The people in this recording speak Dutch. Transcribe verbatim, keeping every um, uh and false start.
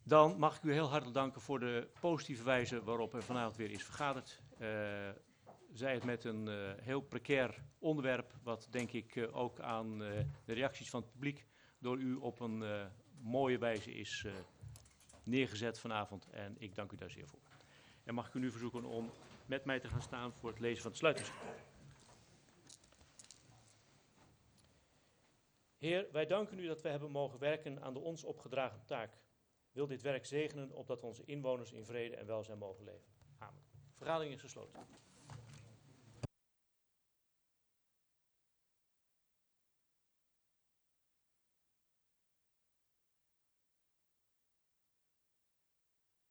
Dan mag ik u heel hartelijk danken voor de positieve wijze waarop er vanavond weer is vergaderd. Uh, zij het met een uh, heel precair onderwerp, wat denk ik uh, ook aan uh, de reacties van het publiek door u op een uh, mooie wijze is uh, neergezet vanavond. En ik dank u daar zeer voor. En mag ik u nu verzoeken om met mij te gaan staan voor het lezen van het sluitingsverklaring. Heer, wij danken u dat we hebben mogen werken aan de ons opgedragen taak. Wil dit werk zegenen, opdat onze inwoners in vrede en welzijn mogen leven. Amen. Vergadering is gesloten.